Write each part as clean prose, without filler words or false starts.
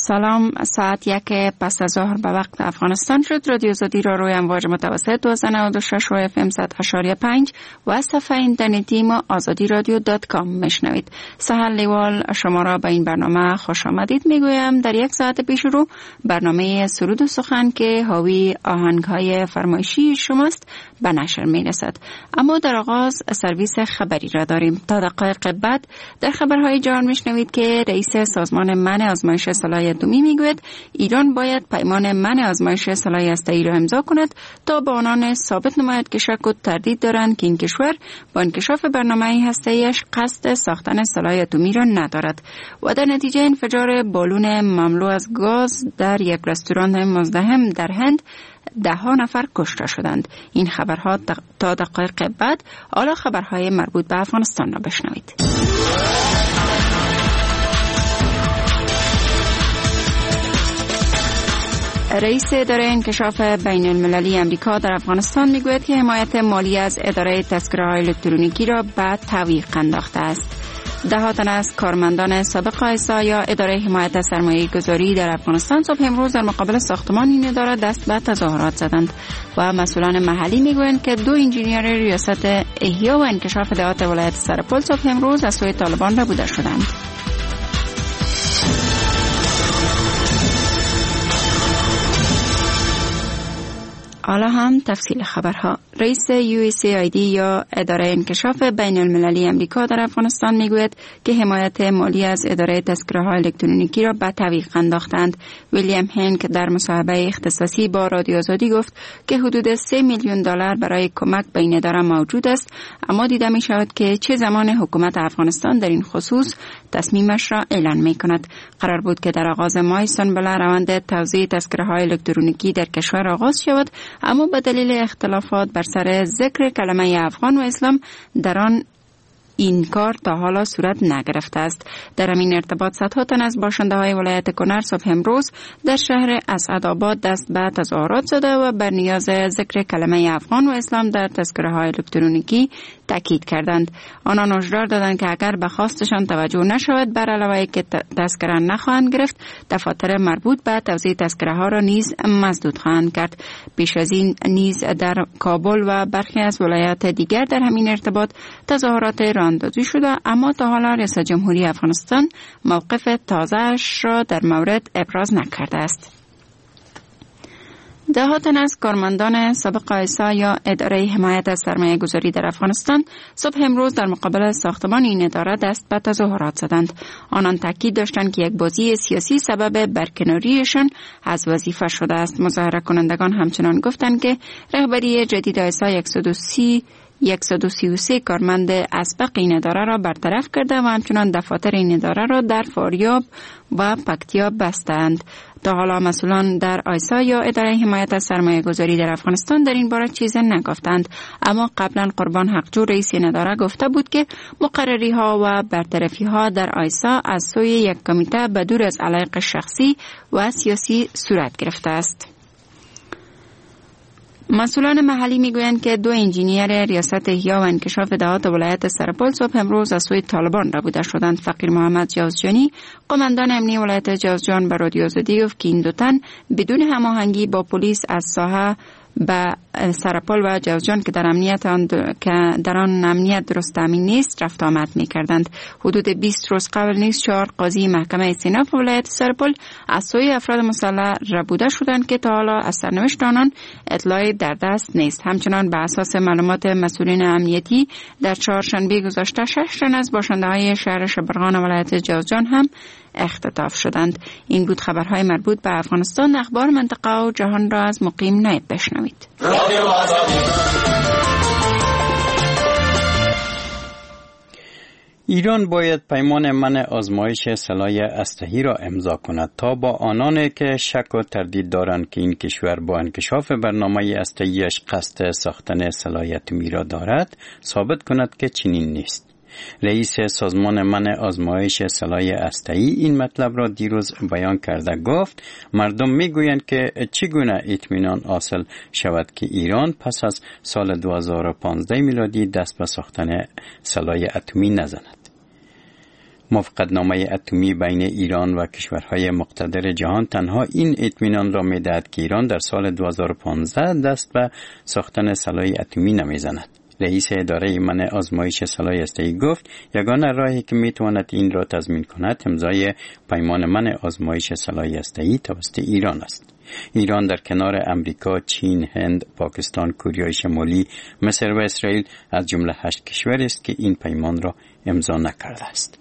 سلام، ساعت 1 پس از ظهر به وقت افغانستان شد. رادیو آزادی را روی امواج متوسط 96 و FM 100.5 و صفحه اینترنتی ما azadiradyo.com میشنوید. سهل لیوال شما را به این برنامه خوش آمدید میگویم. در یک ساعت پیش رو برنامه سرود و سخن که حاوی آهنگ‌های فرمایشی شماست به نشر میرسد. اما در آغاز سرویس خبری را داریم. تا دقایق بعد در خبرهای جهان میشنوید که رئیس سازمان منع آزمایش سلاح اتمی میگوید ایران باید پیمان منع آزمایش سلاح هسته‌ای را امضا کند تا به آنان ثابت نماید که شک و تردید دارند که این کشور با انکشاف برنامه هسته‌ایش قصد ساختن سلاح اتمی را ندارد. و در نتیجه انفجار بالون مملو از گاز در یک رستوران مزدحم در هند 10 نفر کشته شدند. این خبرها تا دقایق بعد. حالا خبرهای مربوط به افغانستان را بشنوید. رئیس اداره انکشاف بین المللی امریکا در افغانستان میگوید که حمایت مالی از اداره تذکره‌های الکترونیکی را به تعویق انداخته است. ده تن از کارمندان سابق آیسا یا اداره حمایت از سرمایه گذاری در افغانستان صبح امروز در مقابل ساختمان این اداره دست به تظاهرات زدند و مسئولان محلی میگویند که 2 انجینیر ریاست احیا و انکشاف دهات ولایت سرپل صبح امروز از سوی طالبان ربوده شدند. حالا هم تفصیل خبرها. رئیس USAID یا اداره انکشاف بین المللی امریکا در افغانستان میگوید که حمایت مالی از اداره تذکره‌های الکترونیکی را به تعویق انداختند. ویلیام هنگ در مصاحبه اختصاصی با رادیو آزادی گفت که حدود 3 میلیون دلار برای کمک به این اداره موجود است، اما دیده می شود که چه زمان حکومت افغانستان در این خصوص تصمیمش را اعلان می کند. قرار بود که در آغاز ماه سال روند توزیع تذکره‌های الکترونیکی در کشور آغاز شود، اما به دلیل اختلافات بر سر ذکر کلمه افغان و اسلام در آن این کار تا حالا صورت نگرفته است. در همین ارتباط صدها تن از باشنده های ولایت کنر صبح امروز در شهر اسعدآباد دست به تظاهرات زده و بر نیاز ذکر کلمه افغان و اسلام در تذکره های الکترونیکی تاکید کردند. آنان هشدار دادند که اگر به خواستشان توجه نشود بر علاوه که تذکره نخواهند گرفت، دفاتر مربوط به توزیع تذکره ها را نیز مسدود خواهند کرد. پیش از این نیز در کابل و برخی از ولایات دیگر در همین ارتباط تظاهرات اندازی شده، اما تا حالا رئیس جمهوری افغانستان موقف تازه‌اش را در مورد ابراز نکرده است. ده تن از کارمندان سابق آیسا یا اداره حمایت از سرمایه گذاری در افغانستان صبح امروز در مقابل ساختمان این اداره دست به تظاهرات زدند. آنان تاکید داشتند که یک بازی سیاسی سبب برکناریشان از وظیفه شده است. مظاهره کنندگان همچنان گفتند که رهبری جدید آیسا 133 کارمند اسبق این اداره را برطرف کرده و همچنان دفاتر این اداره را در فاریاب و پکتیا بستند. تا حالا مسئولان در آیسا یا اداره حمایت از سرمایه گذاری در افغانستان در این باره چیزی نگفتند، اما قبلا قربان حقجو رئیس این اداره گفته بود که مقرری ها و برطرفی ها در آیسا از سوی یک کمیته به دور از علایق شخصی و سیاسی صورت گرفته است. مسئولان محلی میگویند که 2 انجینیر ریاست احیا و انکشاف دهات ولایت سرپل صبح امروز از سوی طالبان ربوده شدند. فقیر محمد جوزجانی، قماندان امنی ولایت جوزجان، به رادیو آزادی گفت که این 2 تن بدون هماهنگی با پلیس از ساحه به سرپل و جوزجان که در آن امنیت درست تامین نیست رفت آمد می‌کردند. حدود 20 روز قبل نیز 4 قاضی محکمه استئناف ولایت سرپل از سوی افراد مسلح ربوده شدند که تا حالا از سرنوشت آنان اطلاعی در دست نیست. همچنان به اساس معلومات مسئولین امنیتی در چهارشنبه گذشته 6 تن از باشنده‌های شهر شبرغان ولایت جوزجان هم اختطاف شدند. این بود خبرهای مربوط به افغانستان. اخبار منطقه و جهان را از مقیم نایب بشنوید. ایران باید پیمان منع آزمایش سلاح هسته‌ای را امضا کند تا با آنانی که شک و تردید دارند که این کشور با انکشاف برنامه هسته‌ایش قصد ساختن سلاح اتمی را دارد ثابت کند که چنین نیست. رئیس سازمان منع آزمایش سلاح هسته‌ای این مطلب را دیروز بیان کرده گفت مردم میگویند که چگونه اطمینان حاصل شود که ایران پس از سال 2015 میلادی دست به ساختن سلاح اتمی نزند. موافقتنامه اتمی بین ایران و کشورهای مقتدر جهان تنها این اطمینان را می‌دهد که ایران در سال 2015 دست به ساختن سلاح اتمی نمی‌زند. رئیس اداره منع آزمایش سلاح هسته‌ای گفت یگانه راهی که می‌تواند این را تضمین کند امضای پیمان منع آزمایش سلاح هسته‌ای توسط ایران است. ایران در کنار امریکا، چین، هند، پاکستان، کره شمالی، مصر و اسرائیل از جمله 8 کشور است که این پیمان را امضا نکرده است.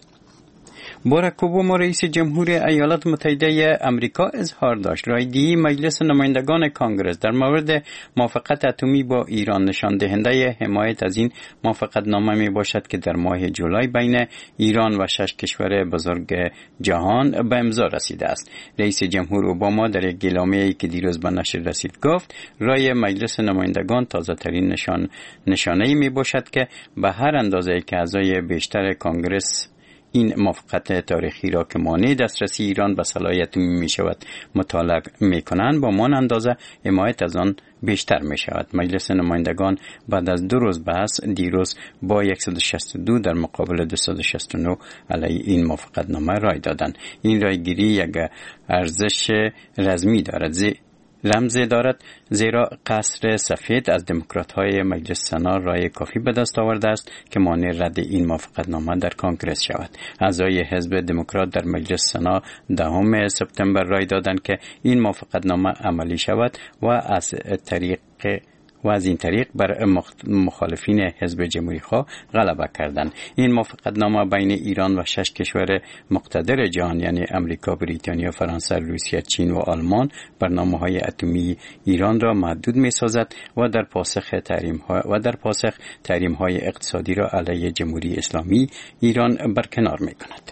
باراک اوباما رئیس جمهور ایالات متحده امریکا اظهار داشت رایدهی مجلس نمایندگان کانگرس در مورد موافقت اتمی با ایران نشان دهنده حمایت از این موافقتنامه می باشد که در ماه جولای بین ایران و 6 کشور بزرگ جهان به امضا رسیده است. رئیس جمهور اوباما در یک اعلامیه‌ای که دیروز به نشر رسید گفت رای مجلس نمایندگان تازه ترین نشانه‌ای می باشد که به هر اندازه که اعضای بیشتر کانگرس این موافقت تاریخی را که مانع دسترسی ایران به سلاح اتمی می شود مطالعه می کنند با مان اندازه حمایت از آن بیشتر می شود. مجلس نمایندگان بعد از 2 روز بحث دیروز با 162 در مقابل 269 علیه این موافقتنامه رای دادند. این رایگیری یک ارزش رسمی دارد زیرا قصر سفید از دموکرات‌های مجلس سنا رای کافی به دست آورده است که مانع رد این موافقتنامه در کنگره شود. اعضای حزب دموکرات در مجلس سنا 10 سپتامبر رای دادند که این موافقتنامه عملی شود و از این طریق بر مخالفین حزب جمهوری خواه غلبه کردند. این موافقتنامه بین ایران و 6 کشور مقتدر جهان یعنی امریکا، بریتانیا، فرانسه، روسیه، چین و آلمان برنامه‌های اتمی ایران را محدود می‌سازد و در پاسخ تحریم‌های اقتصادی را علیه جمهوری اسلامی ایران برکنار می‌کند.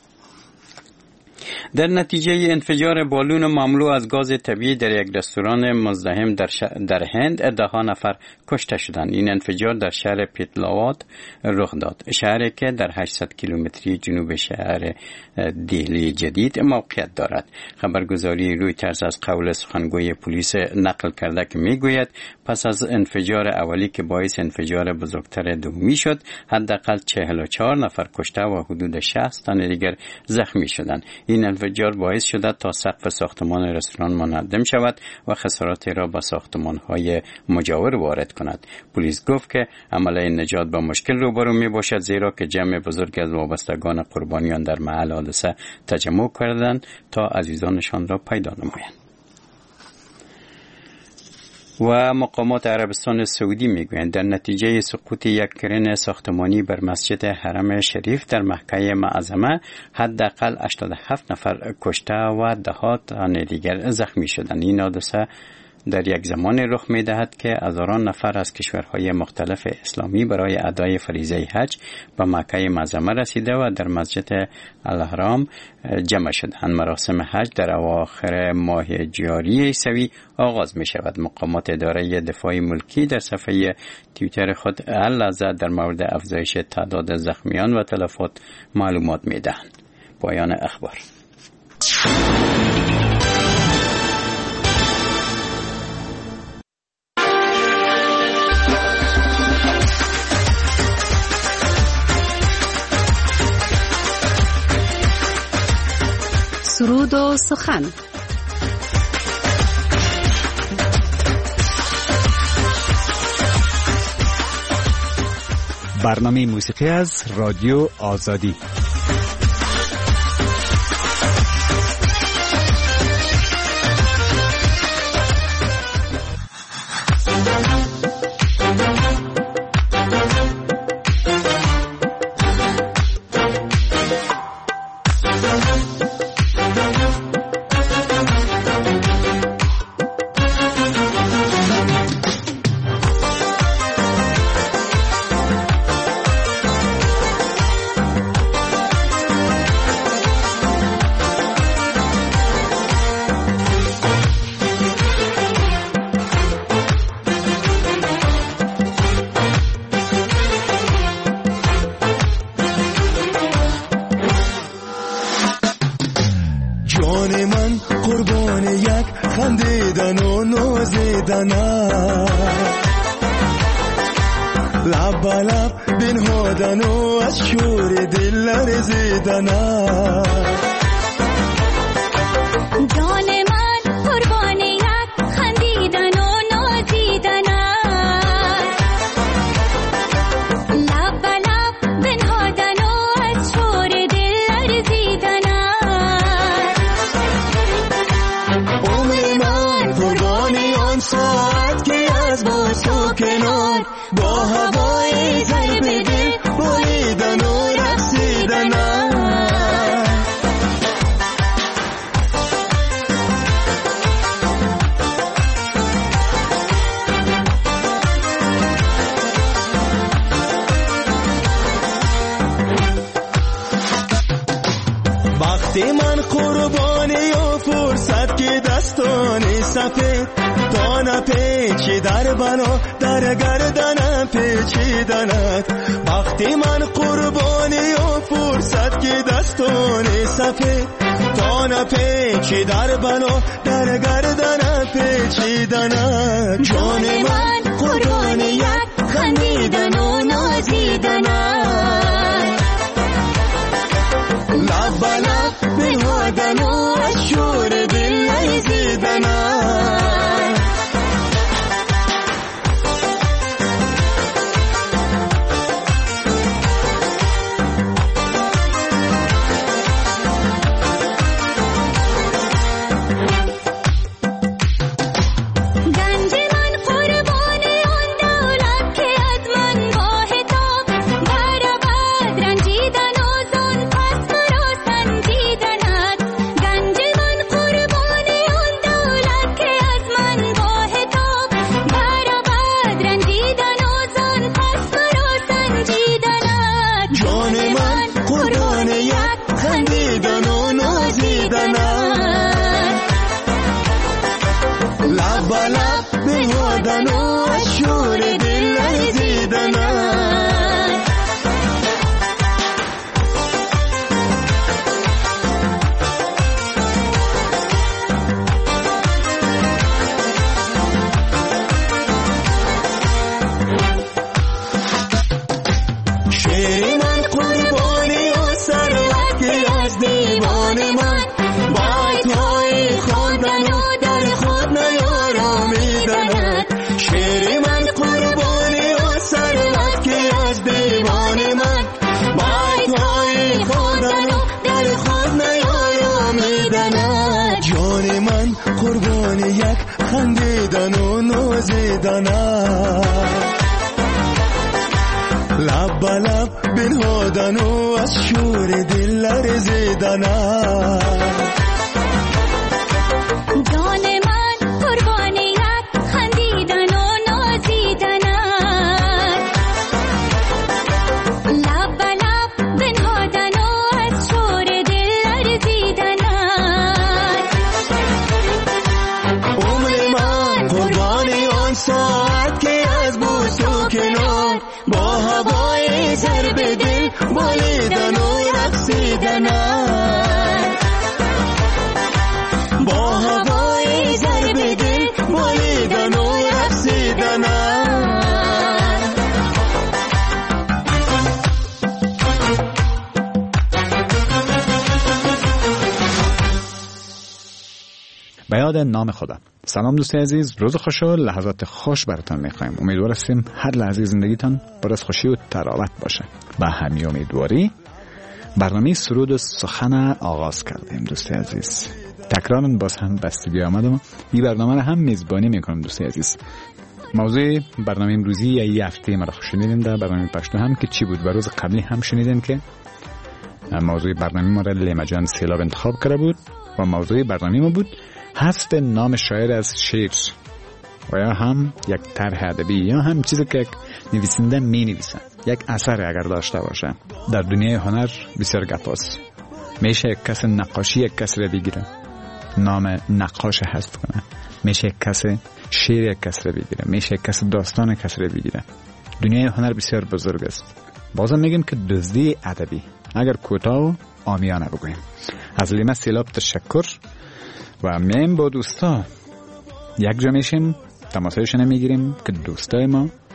در نتیجه انفجار بالون مملو از گاز طبیعی در یک رستوران مزدحم در هند 10 نفر کشته شدند. این انفجار در شهر پیتلاوات رخ داد، شهری که در 800 کیلومتری جنوب شهر دهلی جدید موقعیت دارد. خبرگزاری رویترز از قول سخنگوی پلیس نقل کرده که میگوید پس از انفجار اولی که باعث انفجار بزرگتر دومی شد حداقل 44 نفر کشته و حدود 60 تن دیگر زخمی شدند. این انفجار باعث شده تا سقف ساختمان رستوران منهدم شود و خسارات را به ساختمان‌های مجاور وارد کند. پلیس گفت که عمل نجات با مشکل روبرو می باشد زیرا که جمع بزرگی از وابستگان قربانیان در محل حادثه تجمع کردند تا عزیزانشان را پیدا نمایند. و مقامات عربستان سعودی میگویند در نتیجه سقوط یک کرن ساختمانی بر مسجد حرم شریف در مکه معظمه حداقل 87 نفر کشته و 10 تن دیگر زخمی شدند. این حادثه در یک زمان رخ می دهد که هزاران نفر از کشورهای مختلف اسلامی برای ادای فریضه حج به مکه معظمه رسیده و در مسجد الحرام جمع شدند. مراسم حج در اواخر ماه جاری عیسوی آغاز می شود. مقامات اداره دفاع ملکی در صفحه توییتر خود هر لحظه در مورد افزایش تعداد زخمیان و تلفات معلومات می دهند. پایان اخبار. سرود و سخن. برنامه موسیقی از رادیو آزادی. لب به لب بنهادن و از شور دل لرزیدن جان من قربان یک خندیدن و نازیدن لب به لب بنهادن و از شور دل لرزیدن عمر من قربان آن ساعت که از باز و کنار با هوای ضرب دل بریدن و رقصیدن وقتی من قربانی و فرصت که دستانی سفید تا نپیچی در بنا در گردنم پیچیدنت وقتی من قربانی و فرصت که دستانی سفید تا نپیچی در بنا در گردنم پیچیدنت جان من قربانی یک خندیدن و نازیدنت لب به لب بنهادن و از شور دل لرزیدن خندیدن و نازیدن لب به لب بنهادن و از شور دل لرزیدن جان من قربان یک خندیدن و نازیدن لب به لب بنهادن و از شور دل لرزیدن ساعت که از بوس و کنار با هوای ضرب دل بریدن و رقصیدن با هوای ضرب دل بریدن و رقصیدن به یاد نام خدا. سلام دوست عزیز، روز خوش و لحظات خوش براتون میخوایم. امیدوار هستیم هر لحظه زندگیتان پر از خوشی و تراوت باشه. با همین امیدواری برنامه سرود و سخن آغاز کردیم دوست عزیز. تکرارن باز هم بستگی آمدم این برنامه رو هم میزبانی میکنم دوست عزیز. موضوع برنامه امروزی یه هفته ما رو شنیدین در برنامه پشتو هم که چی بود و روز قبلی هم شنیدین که موضوع برنامه ما را لیما جان سیلاب انتخاب کرده بود و موضوع برنامه ما بود حذف نام شاعر از شعر و یا هم یک طرح ادبی یا هم چیزی که نویسنده می نویسه، یک اثر اگر داشته باشه. در دنیای هنر بسیار گپاست. میشه یک کس نقاشی یک کس را بگیره، نام نقاش حذف کنه. میشه یک کس شعر یک کس را بگیره، میشه یک کس داستان یک کس را بگیره. دنیای هنر بسیار بزرگ است. بازم میگیم که دزدی ادبی اگر کوتاه و عامیانه بگویم. از لیما سیلاب تشکر و میایم با دوستا یک جا میشیم، تماسایشون میگیریم که دوستای ما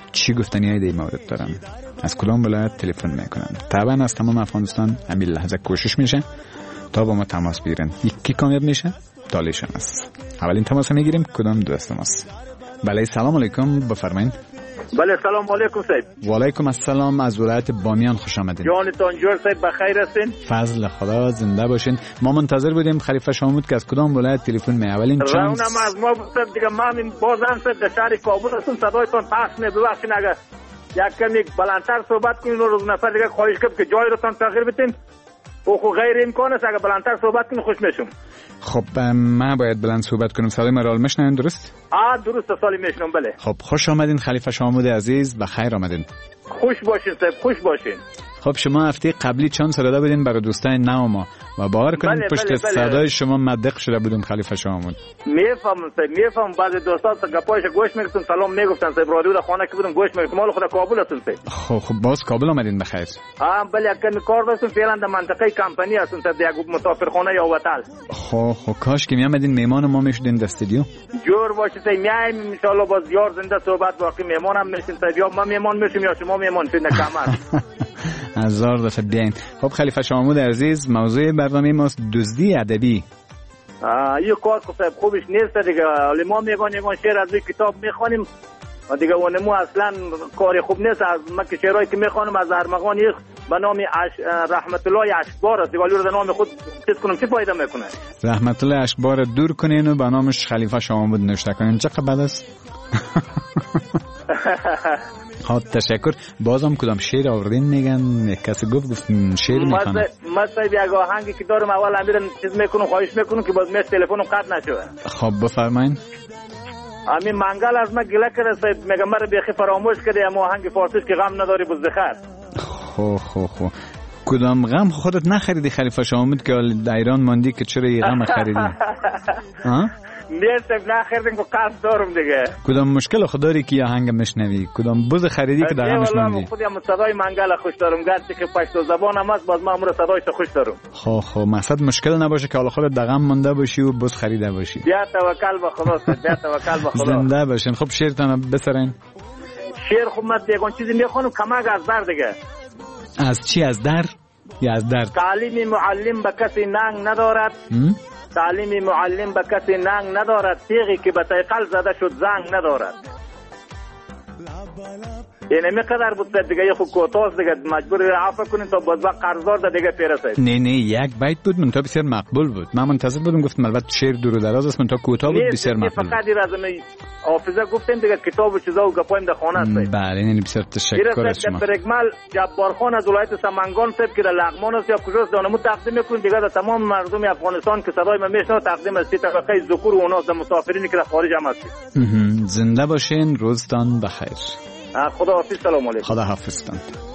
چی گفتنی های در مورد دارن، از کدام ولایت تلفن میکنن. طبعا از تمام افغانستان همین لحظه کوشش میشه تا با ما تماس بگیرن. یکی کامیاب میشه دالیشان است. اولین تماس میگیریم. کدام دوست ماست؟ بله سلام علیکم، بفرمایید. بله سلام علیکم صاحب. و علیکم السلام، از ولایت بامیان خوش آمدید. جانتان جور صاحب، بخیر هستین؟ فضل خدا، زنده باشین. ما منتظر بودیم خلیفه شامود که از کدام ولایت تلفن می. اولین چند راونم از ما بود دیگه. ما من بازم صاحب در شهر کابل هستم. صدایتان پخش نه ببخشید اگر یک کمی بلندتر صحبت کنین. روز نفر دیگه خواهش کنم که جای رو تان تغییر بدین. او خو غیر امکان است. اگر بلندتر صحبت کنین خوش میشم. خب من باید بلند صحبت کنم. صدای من را میشنوین درست؟ درست سالی میشنم. بله. خب خوش آمدین خلیفه شامود عزیز، بخیر آمدین. خوش باشین صاحب، خوش باشین. خب شما هفته قبلی چند سال داده بودین برای دوستای نو ما و باور کنید پشت صدای شما مدق شده بودیم خلیفه شامود. میفهمم صاحب، میفهمم. بعضی دوستان گپایش گوش میگفتن، سلام میگفتن صاحب، رادیو در خانه که بودم گوش میگفتم. مال خدا کابل هستم صاحب. خب باز کابل آمدین بخیر. بله یک کار داشتم فعلا در منطقه کمپانی هستم صاحب، یک مسافرخانه یا هتل. خب کاش که میامدین میهمان ما میشدین در استودیو. جور باشه صاحب، میایم ان شاء الله باز یار زنده صحبت باقی میهمانم میشین صاحب، یا ما میهمان میشیم یا شما میهمان شین در کمر. هزار دفعه بیاین. خب خلیفه شامود عزیز، موضوع برنامه ماست دزدی ادبی. یه کار که صاحب خوبش نیست دیگه. ولی ما میگن شعر از این کتاب میخوانیم و دیگه اونمو اصلا کار خوب نیست. از ما که شعرهایی که میخوانم از ارمغان یک به نام رحمت الله اشکبار است. ولی رو در نام خود چیز کنم چه فایده میکنه؟ رحمت الله اشکبار دور کنین و به نامش خلیفه شامود نوشته کنین. چقدر بد است. خب تشکر. بازم کدام شعر آوردین میگن کسی گفت شعر میخوانه. ما صاحب یک آهنگی که دارم اول امیرم چیز میکنم خواهش میکنم که باز میش تلفنم قطع نشه. خب بفرمایید. همین منگل از ما گله کرده صاحب، میگم مرا بیخی فراموش کرده. اما آهنگ فارسیش که غم نداری بزدخر. خب کدام غم خودت نخریدی خلیفه شامود که در ایران ماندی که چرا این غم خریدی؟ نیستم نخریدم که قصد دارم دیگه. کدام مشکل خود داری که یه آهنگ مشنوی؟ کدام بوز خریدی که در غمش ماندی؟ والله خودم صدای منگل خوش دارم، گرچه که پشتو زبانم است باز من امروز صدایش خوش دارم. خب مقصد مشکل نباشه که حالا خودت در غم مانده باشی و بوز خریده باشی. بیا توکل به خدا، بیا توکل به خدا. زنده باشین. خب شعرتون بسرین. شعر خب من دیگه چیزی میخوانم کمک از در دیگه. از چی؟ از در یا از درد؟ تعلیم معلم به کسی ننگ ندارد. تعلیم معلم به کسی ننگ ندارد. تیغی که به تیقل زده شد زنگ ندارد. یعنی میقدر بود دیگه یه خود کوتاست دیگه، مجبور عفو کنین تا باز وقت قرضدار ده دیگه پیرسید. نه یک بیت بود منتها بسیار مقبول بود. من منتظر بودم گفتم البته شعر دور و دراز است منتها کوتاه بود بسیار مقبول. فقط رازم حافظه گفتیم دیگه کتاب و چیزا و گپایم در خانه است. بله یعنی بسیار تشکر از شما. برگمال جبار خان از ولایت سمنگان صاحب که در لغمان است یا کجاست دانمو تقدیم میکنیم دیگه در تمام مردم افغانستان که صدای من میشنوه تقدیم است طبقه ذکور و اوناس در مسافرینی که در خارج هم هستید. زنده باشین، روزتان بخیر. خدا حافظ. سلام علیکم. خدا حافظتان.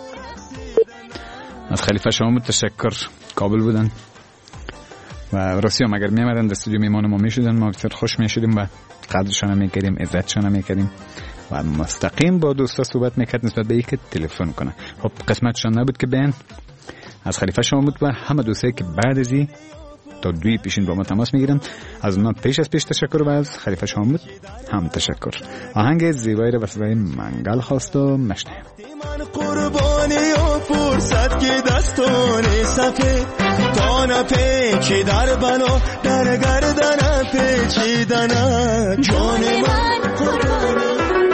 از خلیفه شامود تشکر. کابل بودن و راستی هم اگر میامدن در استودیو میمان ما میشدن ما بسیار خوش میشدیم و قدرشان میکردیم، عزتشان میکردیم و مستقیم با دوستا صحبت میکرد نسبت به اینکه تلفن کنه. خب قسمتشان نبود که بین از خلیفه شامود و همه دوستایی که بعد از این تا دوی پیشین با ما تماس میگیرن از اونا پیش تشکر و از خلیفه شامود هم تشکر. آهنگ زیبایی رو به صدای منگل خواست و مشنویم. من قربانی و فرصت که دستانی سفید تا نپیچی در بنا در گردن پیچیدن جان من قربانی.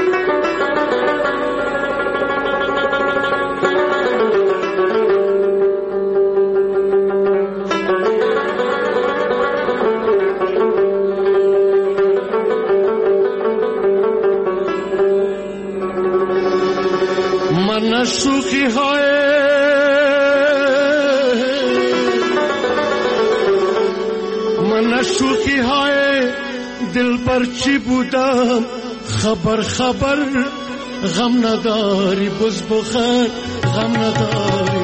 شوخی های من شوخی های دل پر چی بودم خبر غم نداری بز بخیر غم نداری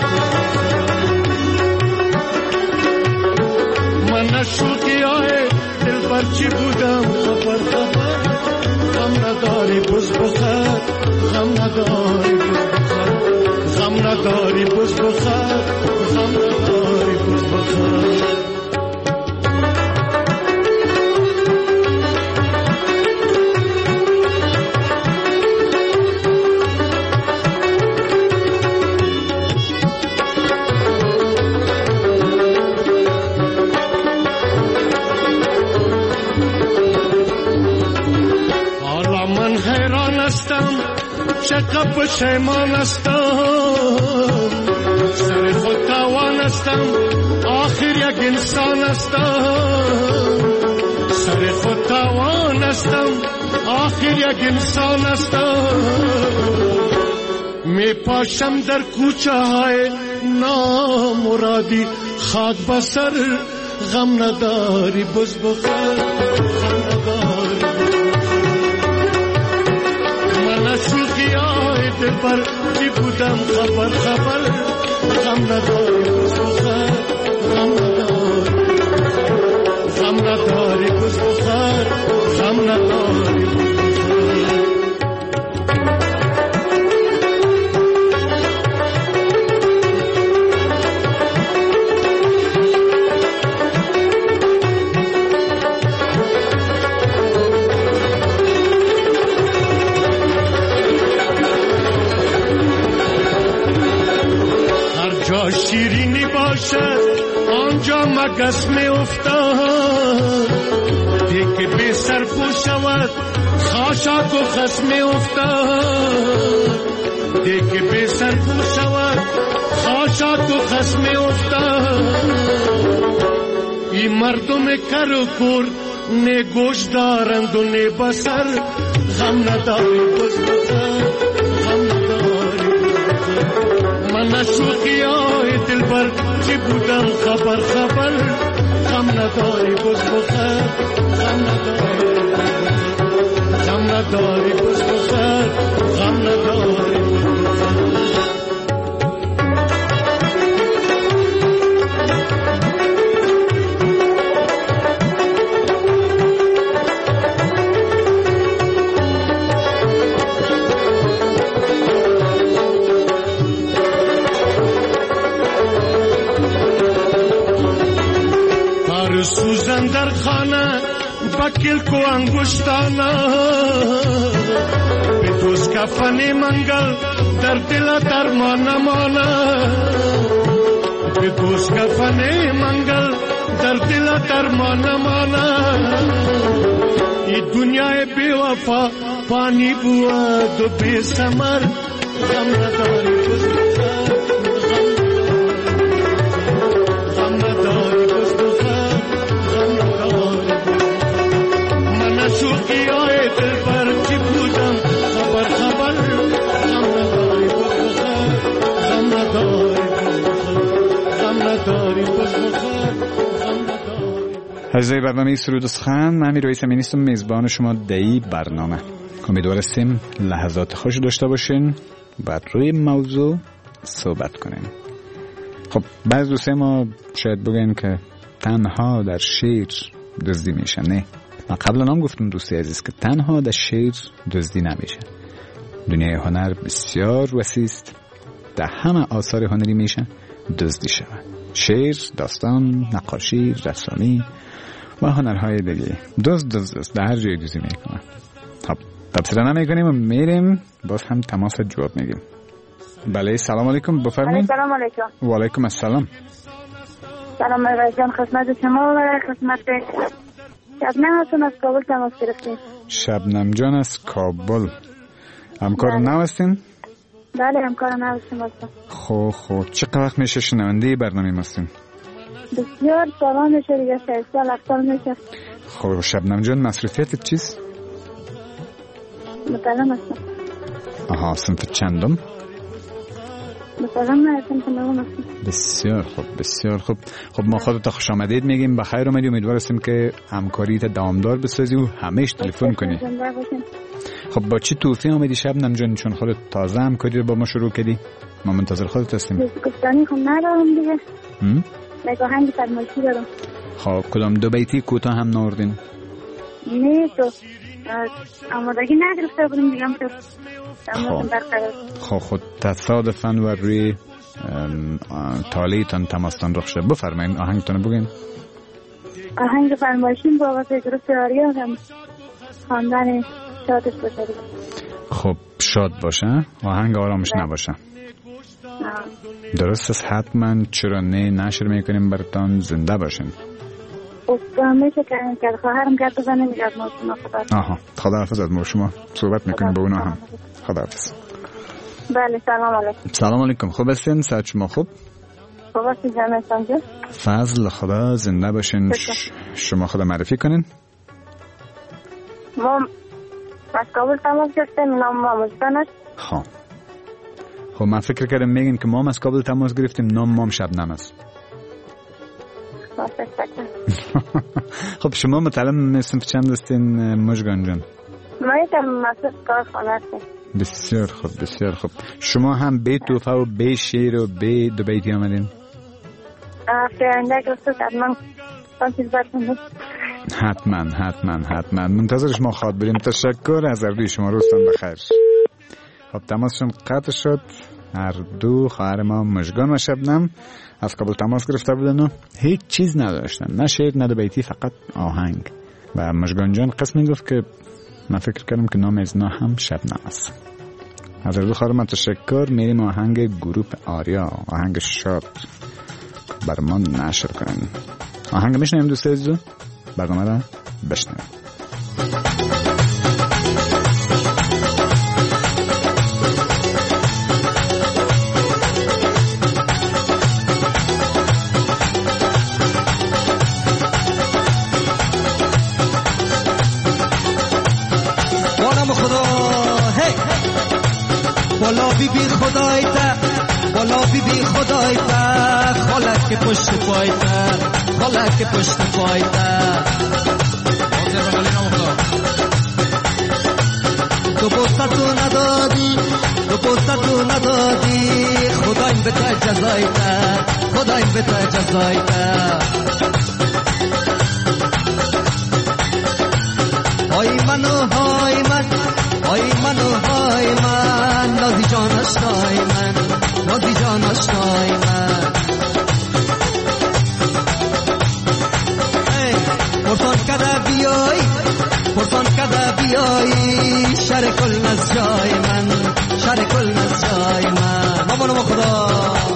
من شوخی های دل پر چی بودم خبر غم نداری بز بخیر غم نداری غم نداری بز بخیر غم نداری بز بخیر. چقدر پشیمان هستم سر خود توان هستم آخر یک انسان هستم سر خود توان هستم آخر یک انسان هستم می پاشم در کوچه های نامرادی خاک بسر غم نداری بز بخیر غم نداری من شوخی های دل پر چی بودم خبر غم نداری بز بخیر غم نداری غم نداری بز بخیر غم نداری بز بخیر شیرینی باشد آنجا مگس می افتاد دیگه بی سر پو شود خاشاک و خس می افتاد دیگه بی سر پو شود خاشاک و خس می افتاد این مردم کر و کور نه گوش دارند و نه بسر غم نداری بز بخیر غم نداری من شوخی های دل بر چی بودم خبر غم نداری بز بخیر غم نداری غم نداری بز بخیر غم نداری سوزن در خانه بکل کو انگشتانه به دوست کفن منگل در دل درمان مانه به دوست کفن منگل در دل درمان مانه ای دنیای بی وفا پانی بود و بی ثمر غم نداری بز بخیر غم نداری بز بخیر من شوخی های دل پر چی بودم خبر غم نداری بز بخیر غم نداری غم نداری بز بخیر غم نداری. عزیزای برنامه سرود و سخن، من امیر رئیس امین هستم، میزبان شما دی برنامه. امیدوارم لحظات خوش داشته باشین و روی موضوع صحبت کنین. خب بعض دوسته ما شاید بگن که تنها در شعر دزدی میشه. نه، من قبلا هم گفتم دوستی عزیز که تنها در شعر دزدی نمیشه. دنیای هنر بسیار وسیع است، در همه آثار هنری میشه دزدی شود. شعر، داستان، نقاشی، رسامی و هنرهای دیگه دزد در هر جای دزدی میکنه. خب تبصره نمیکنیم و میریم باز هم تماس جواب میگیم. بله سلام علیکم، بفرمایید. سلام علیکم. و علیکم السلام. سلام علیکم جان، خدمت شما و خدمت شبنم هستم از کابل تماس گرفتیم. شبنم جان از کابل. همکار نو هستین؟ بله همکار نو هستم. خب چقدر وقت میشه شنونده برنامه ما هستین؟ بسیار سالان میشه دیگه، 6 سال 7 سال میشه. خب شبنم جان مسئولیتت چیست؟ متعلم هستم. آها، صنف چندم؟ متعلم هستم. بسیار خوب بسیار خوب. خب ما خودت خوش آمدید میگیم، بخیر اومدی. امیدوارم که همکاریت دوامدار بسازی و همیشه تلفن کنی. خب با چی توفیق اومدی شبنم جان؟ چون خودت تازه همکاری رو با ما شروع کردی، ما منتظر خودت هستیم. گفتنی خب ندارم دیگه. یک آهنگ فرمایشی دارم. خب کدام دو بیتی کوتاه هم نوردین؟ نه تو آمادگی نگرفته بودیم دیگه. خب خود تصادفاً و روی تالیتان تماستان رخ شد. بفرمایید آهنگتون بگین. آهنگ فرمایشی با واسه گروه آریا هم خواندن شادش باشه. خب شاد باشه، آهنگ آرامش نباشه. درست است، حتما چرا نه نشر میکنیم براتون زنده باشین. میشه که خواهرم گرد بزنه میگه از ما خدا. آها خداحافظ. از ما شما صحبت میکنیم با اونا هم. خداحافظ. بله سلام علیکم. سلام علیکم. خوب هستین؟ صحت شما خوب؟ خوب هستین جانم. فضل خدا زنده باشین. شما خدا معرفی کنین. ما از کابل تماس گرفتیم. نام ما مجدن است. خب من فکر کردم میگین که ما از کابل تماس گرفتیم. نام ما شبنم است. خب شما متعلم صنف چند هستین مژگان جان؟ ما یکم مسئول کارخانه هستیم. بسیار خوب بسیار خوب. شما هم به توفه و به شعر و به دو بیتی آمدین؟ فرنده گرفته حتما چیز برکنید. حتما منتظر شما خواد بریم. تشکر از روی شما. روزتان بخیر. خب تماسشون قطع شد. هر دو خواهر ما مژگان و شبنم از کابل تماس گرفته بودن و هیچ چیز نداشتن، نه شعر نه دو بیتی، فقط آهنگ. و مژگان جان قسمی گفت که من فکر کردم که نام از اینا هم شبنم است. از دو خواهر ما تشکر. میریم آهنگ گروپ آریا، آهنگ شاد برمان نشر کنن. آهنگ میشنیم دوست عزیزو، برنامه را بشنویم. بالا بی بی خدای تا، بالا بی بی خدای تا، خالک پشت پای تا، خالک پشت پای تا. دو پوستا تو ندادی، دو پوستا تو ندادی، خدایم به تا جزای تا، خدایم به تا جزای تا. های منو های من، های منو های من، نازی جان آشنای من، نازی جان آشنای من. پرسان کده بیایی، پرسان کده بیایی، شر کل از جای من، شر کل از جای من. مامانو ما خدا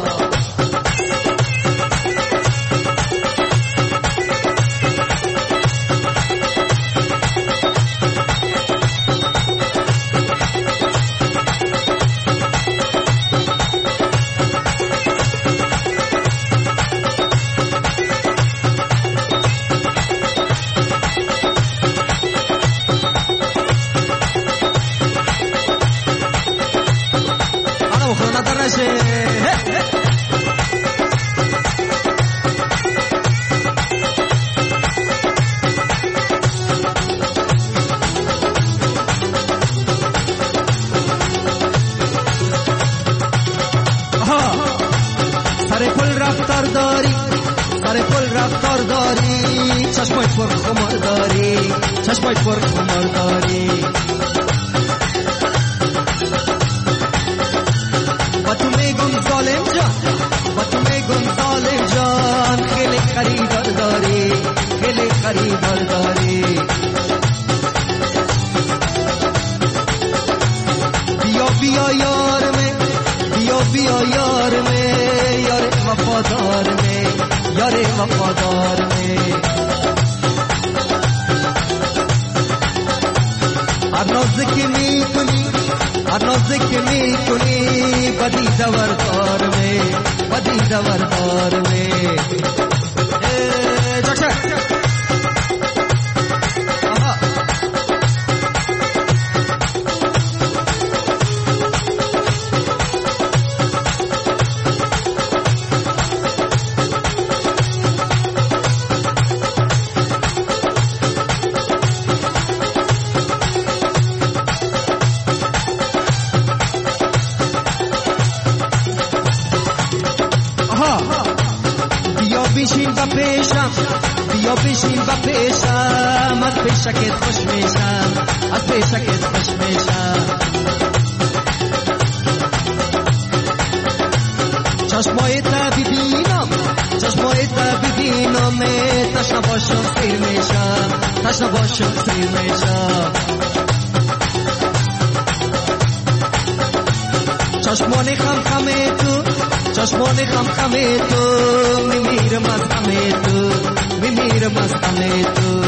چشمان خم خمه تو، چشمان خم خمه تو، میمیرم از خمه تو، میمیرم از خمه تو.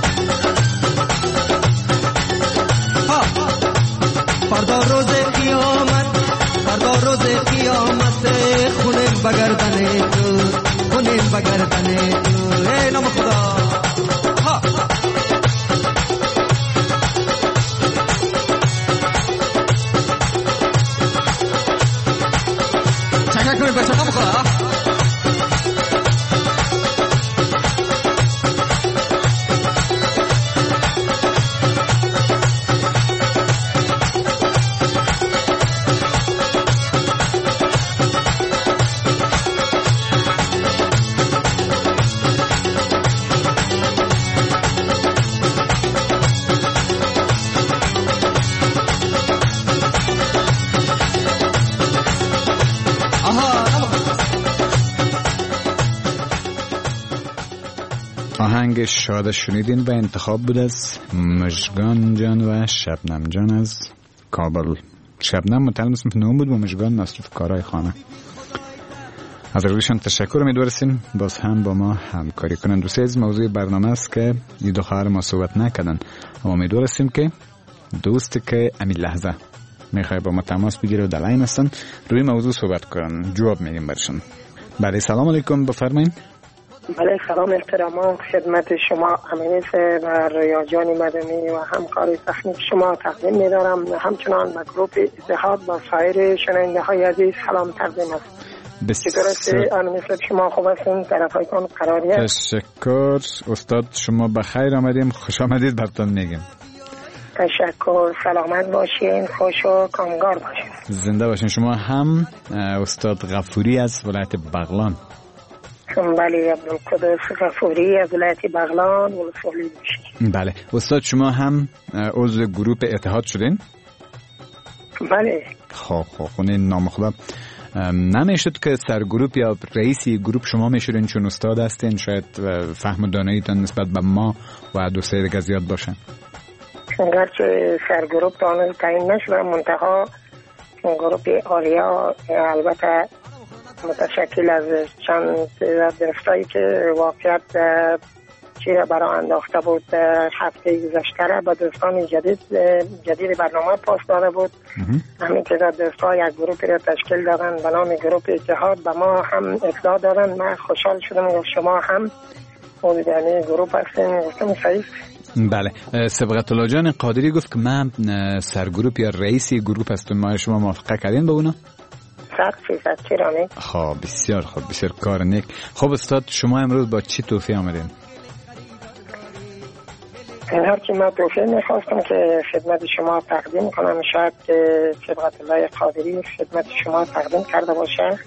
فردا روز قیامت بگردن تو. ای نام خدا ها. چکر کنید بچه نام خدا. آهنگ شاد شنیدین و انتخاب بود از مژگان جان و شبنم جان از کابل. شبنم متعلق به نام بود و مژگان مصروف کارهای خانه. از رویشان تشکر. امیدواریم باز هم با ما همکاری کنند. دوستی از موضوع برنامه است که این دو خواهر ما صحبت نکردن، اما امیدواریم که دوستی که امی لحظه میخوای با ما تماس بگیره و در لاین هستن روی موضوع صحبت کنن جواب میگیم برشون. بله سلام علیکم، بفرمایید. بله سلام احترام خدمت شما امینی و ریا جان مدنی و همکار تکنیک شما تقدیم می‌دارم، همچنان به گروه اتحاد و سایر شنونده های عزیز سلام تقدیم است. چطور است امینی شما خوب هستین؟ طرفایتان قراری است؟ تشکر استاد، شما بخیر آمدیم، خوش آمدید براتون میگیم. تشکر، سلامت باشین، خوش و کامگار باشین. زنده باشین. شما هم استاد غفوری از ولایت بغلان. بله عبدالقدس غفوری از ولایت بغلان ولسوالی باشین. بله استاد، شما هم عضو گروه اتحاد شدین؟ بله. خب نام خدا نمیشد که سرگروپ یا رئیسی گروپ شما میشورین چون استاد هستین، شاید فهم و داناییتان نسبت به ما و دو سه دیگه زیاد باشه. اگرچه سرگروپ دانه تعیین نشده، منتها گروپ آریا البته متشکل از چند درستایی که واقعیت چیره برای انداخته بود هفته گذشته را به دوستان جدید برنامه پاس داده بود. همین تعداد دوستا یک گروپی را تشکیل دادن به نام گروپ اتحاد، به ما هم اطلاع دادن. من خوشحال شدم گفت شما هم یعنی گروپ هستین. گفتم صحیح. بله سبقت الله جان قادری گفت که من سرگروپ یا رئیسی گروپ هستم، ما شما موافقه کردین با اونا؟ 100% چرا نه؟ خب بسیار خوب، بسیار کار نیک. خب استاد شما امروز با چی توفیق آمدین؟ هرچی من توفیق میخواستم که خدمت شما تقدیم کنم، شاید سبقت الله قادری خدمت شما تقدیم کرده باشه.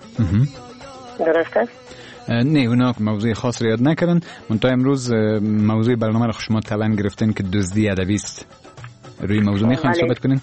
درست است؟ نه اونا موضوع خاص رو یاد نکردن. منتها امروز موضوع برنامه رو شما طبعا گرفتین که دزدی ادبی است. روی موضوع میخواین صحبت کنین؟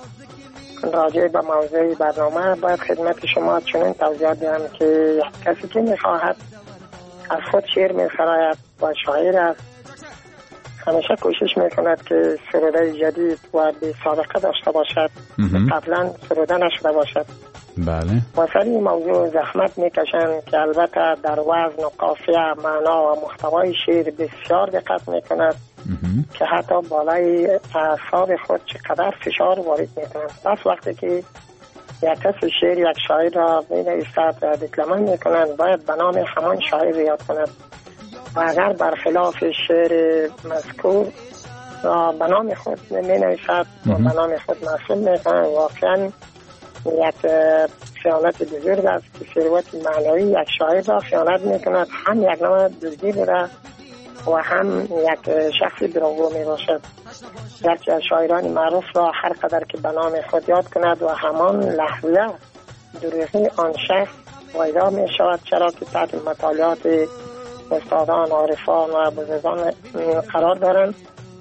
راجع به موضوع برنامه باید خدمت شما چنین توضیح دهم که کسی که میخواهد از خود شعر میسراید و شاعر است، همیشه کوشش میکند که سروده جدید و بی سابقه داشته باشد، قبلا سروده نشده باشد. بله. و سر این موضوع زحمت میکشند که البته در وزن و قافیه، معنا و محتوای شعر بسیار دقت میکند که حتی بالای اعصاب خود چقدر فشار وارد میکنند. بس وقتی که یک کس شعر یک شاعر را مینویسد و دکلمه میکنند باید به نام همان شاعر یاد کند و اگر برخلاف شعر مذکور را به نام خود مینویسد و به نام خود محسوب میکنند، واقعا یک خیانت بزرگ است که ثروت معنوی یک شاعر را خیانت میکند. هم یک نوع دزدی بوده و هم یک شخصی دروغگو می باشد. گرچه شاعران معروف را هر قدر که به نام خود یاد کند و همان لحظه دروغی آن شخص ویدا می شود، چرا که تحت مطالعات استادان، عارفان و بزرگان قرار دارند.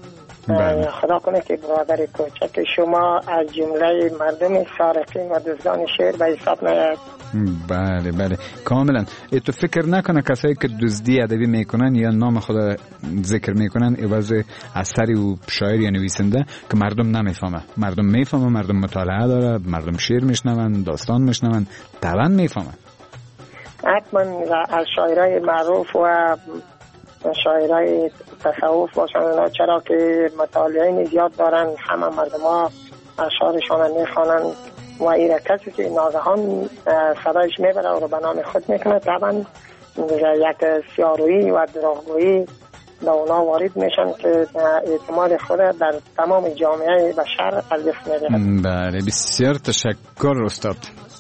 خدا کنه که برادر کوچک شما از جمله مردم سارقین و دزدان شعر به حساب نیاید. بله کاملا. تو فکر نکنه کسایی که دزدی ادبی میکنن یا نام خدا ذکر میکنن عوض اثری و شاعر یا نویسنده که مردم نمیفهمه. مردم میفهمه، مردم مطالعه داره، مردم شعر میشنون، داستان میشنون، طبعا میفهمه. حتما از شاعرای معروف و شاعرای تصوف باشن، چرا که مطالعه زیاد دارن، همه مردم ها اشعارشان میخوانند و این کسی که ناگهان صدایش میبره و به نام خود میکنه طبعا یک سیارویی و دروغگویی به اونا وارد میشن که اعتماد خود در تمام جامعه بشر از دست میدهد. بله بسیار تشکر استاد.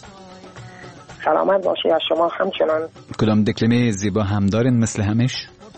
سلامت باشی. از شما همچنان. کدام دکلمه زیبا هم دارین مثل همیش؟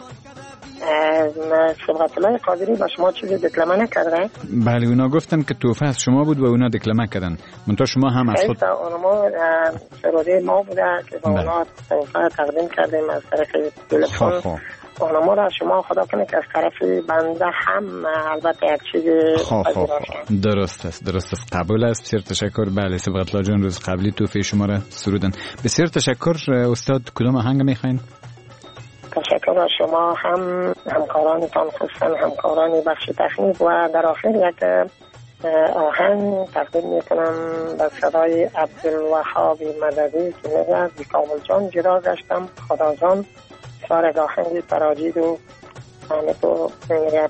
صبغت الله قادری با شما چیزی دکلمه نکرده؟ بله اونا گفتن که توفه از شما بود و اونا دکلمه کردن. منتها شما هم از خود ما سروده ما بوده که با اونا توفه تقدیم کردیم از طرف تلفن. ما را شما خدا کنه که از طرف بنده هم البته یک چیزی درست است قبول است. بسیار تشکر. بله صبغت الله جان روز قبلی توفه شما را سرودن. بسیار تشکر استاد. کدام آهنگ میخواین؟ تشکر از شما هم همکارانتان خصوصا همکاران بخش تکنیک و در آخر یک آهنگ تقدیم میکنم به صدای عبدالوهاب مددی که میگه بی کامل جان جدا گشتم خدا جان سارگ آهنگی تراجید و همه تو میگه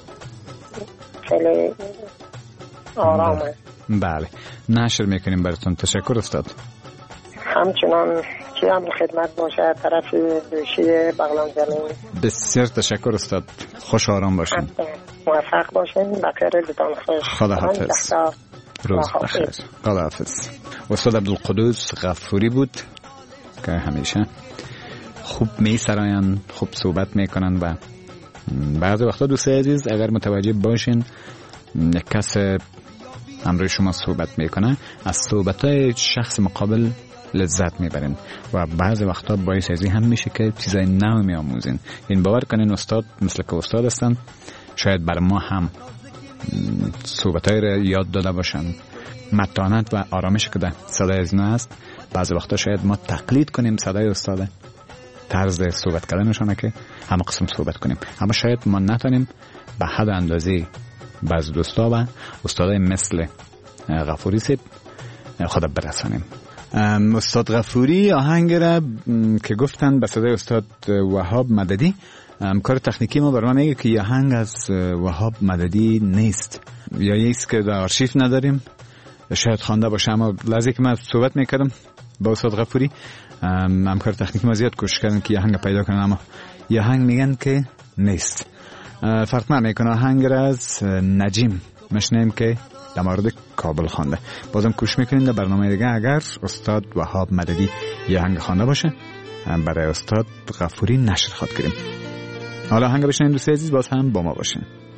خیلی آرام است. بله نشر میکنیم براتون. تشکر استاد. همچنان چی هم خدمت باشه طرف دوشی بغلان زمین. بسیار تشکر استاد. خوش آرام باشین. موفق باشین. بخیر روزتان خوش. خدا حافظ. روز بخیر. خدا حافظ. استاد عبدالقدوس غفوری بود که همیشه خوب می سراین، خوب صحبت میکنن و بعضی وقتا دوستای عزیز اگر متوجه باشین یک کس همراه شما صحبت میکنه از صحبتای شخص مقابل لذت میبرین و بعضی وقتا باعث ازی هم میشه که چیزای نو میآموزین. این باور کنین استاد مثل که استاد هستن شاید بر ما هم صحبتای را یاد داده باشن. متانت و آرامش که در صدای از اینا هست بعضی وقتا شاید ما تقلید کنیم صدای استاد، طرز صحبت کردنشونه که همه قسم صحبت کنیم، اما شاید ما نتونیم به حد اندازه بعض دوستا و استادای مثل غفوری سید خدا برسانیم. استاد غفوری آهنگ را که گفتن به صدای استاد وهاب مددی، کار تکنیکی ما برای ما میگه که آهنگ از وهاب مددی نیست یا یکیست که در آرشیف نداریم، شاید خوانده باشه، اما لحظه که من صحبت میکردم با استاد غفوری همکار تکنیکی ما زیاد کوشش کردن که آهنگ پیدا کنن اما آهنگ میگن که نیست. فرق نمیکنه. آهنگ را از نجیم مشنیم که در مورد کابل خوانده. بازم کوشش میکنیم در برنامه دیگه اگر استاد وهاب مددی آهنگ خوانده باشه برای استاد غفوری نشر خواهد کنیم. حالا آهنگ بشنین دوستای عزیز، باز هم با ما باشین.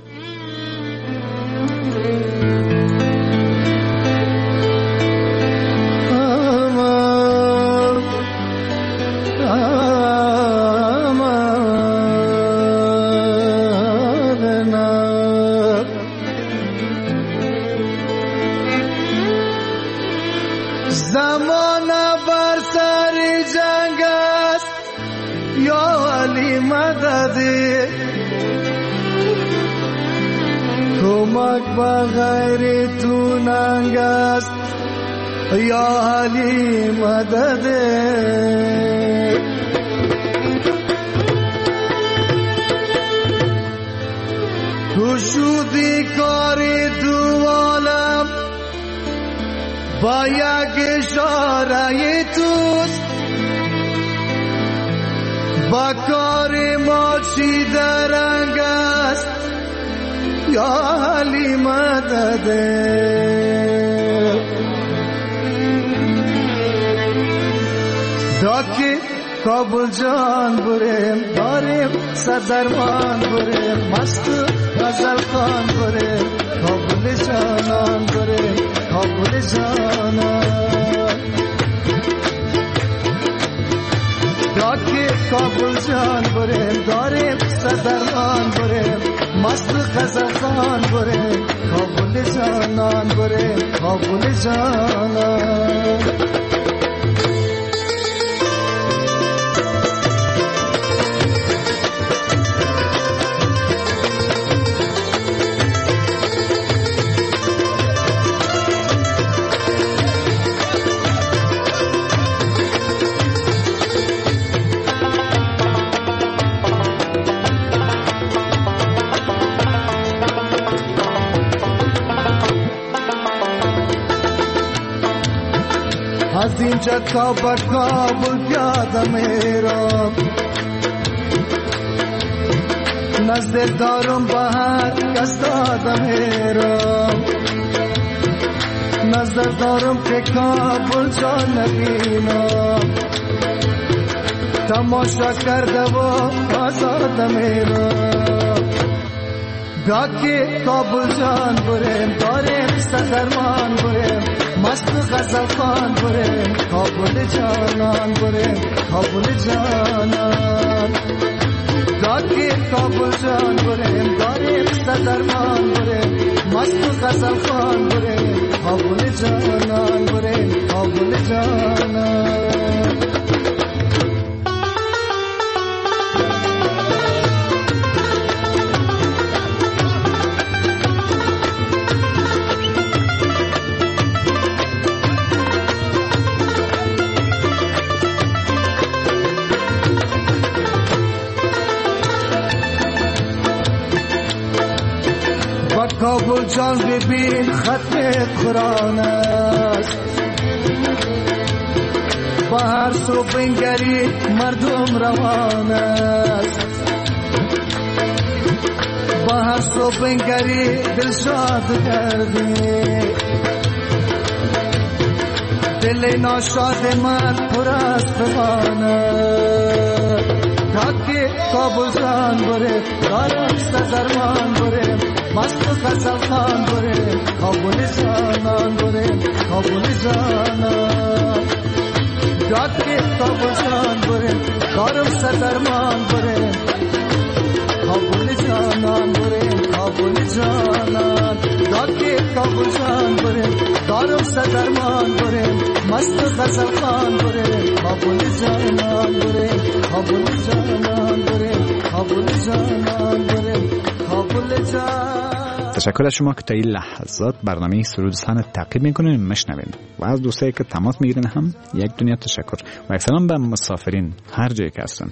بغیر تو ننگ است یا علی مدد، تو شدی کاری تو عالم با یک اشاره توست، با کار ما چی درنگ است یا علی مدد. داکی کابل جان بریم داریم سرزرمان بریم مست غزل خان بریم کابل جانان بریم کابل جانان. داکی کابل جان بریم داریم سرزرمان بریم مست غزل خان بریم کابل جانان بریم کابل جانان. از اینجا تا به کابل پیاده میرم نزد دارم به هر کس داده میرم نزد دارم که کابل جا نبینم تماشا کرده و آزاده میرم داکی کابل جان بریم داریم سدرمان بریم مست غزل خان بریم کابل جانان بریم کابل جانان داکی کابل جان بریم داریم سدرمان بریم مست غزل خان بریم کابل جانان بریم کابل جانان کابل جان ببین ختم قرآن است با هر سو بنگری مردم روان است با هر سو بنگری دل شاد کردی دل ناشاد من پر از فغان است تاکی کابل جان بره دارم سزرمان بره مست غزل خان بریم کابل جانان بریم کابل جانان داکی کابل جان بریم دارم سدرمان بریم کابل جانان بریم کابل جانان داکی کابل جان بریم دارم سدرمان بریم مست غزل خان بریم کابل جانان بریم کابل جانان بریم کابل جانان بریم کابل جانان. تشکر از شما که تا این لحظات برنامه سرود سان تعقیب میکنین مشنوین و از دوستایی که تماس میگیرین هم یک دنیا تشکر و یک سلام به مسافرین هر جایی که هستن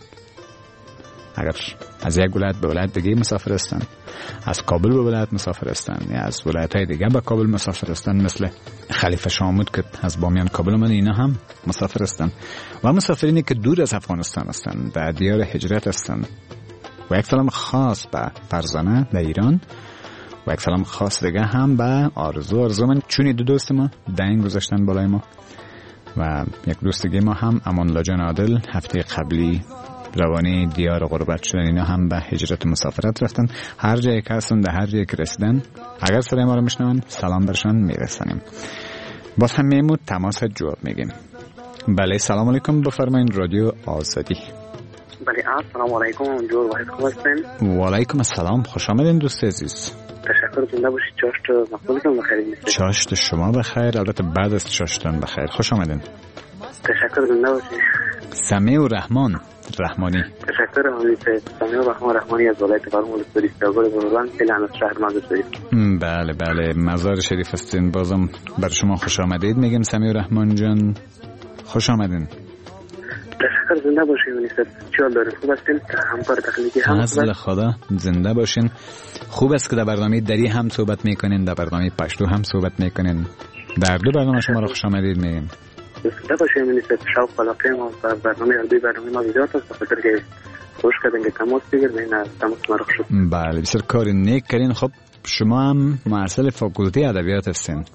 اگر از یک ولایت به ولایت دیگه مسافر هستن از کابل به ولایت مسافر هستن یا از ولایت های دیگه به کابل مسافر هستن مثل خلیفه شامود که از بامیان کابل اومده اینا هم مسافر هستن و مسافرینی که دور از افغانستان هستن در دیار هجرت هستن و یک سلام خاص به فرزانه در ایران و یک سلام خاص دیگه هم به آرزو من چونی دو دوست ما دنگ گذاشتن بالای ما و یک دوست دیگه ما هم امان‌الله جان عادل هفته قبلی روانی دیار غربت شدن اینا هم به هجرت مسافرت رفتن هر جایی که هستن در هر جایی که رسیدن اگر صدای ما رو میشنون سلام برشان میرسانیم باز هم میمود تماس جواب میگیم بله سلام علیکم بفرمایین رادیو آزادی بله السلام علیکم جور واحد خوب هستین و علیکم السلام خوش آمدین دوست عزیز تشکر زنده باشید چاشت مقبولتون بخیر چاشت شما بخیر البته بعد از چاشتن بخیر خوش آمدین تشکر زنده باشید سمیع و رحمانی تشکر حمید سمیع و رحمانی از ولایت کارم ولسوالی استقبال بروان پلان از شهر مزار شریف بله مزار شریف هستین بازم بر شما خوش آمدید میگم سمیع و رحمان جان خوش آمدین تشکر زنده باشین منیست چیال دارین خوب هستین همکار تخلیقی هم فضل خدا زنده باشین خوب است که در برنامه دری هم صحبت میکنین در برنامه پشتو هم صحبت میکنین در دو برنامه شما رو خوش آمدید میگیم زنده باشین منیست شوق علاقه ما در برنامه اردوی برنامه ما ویدیوات است بخاطر که خوش کردن که تماس بگیرین تماس ما رو شد بله بسیار کار نیک کردین خب شما هم معسل فاکولته ادبیات هستین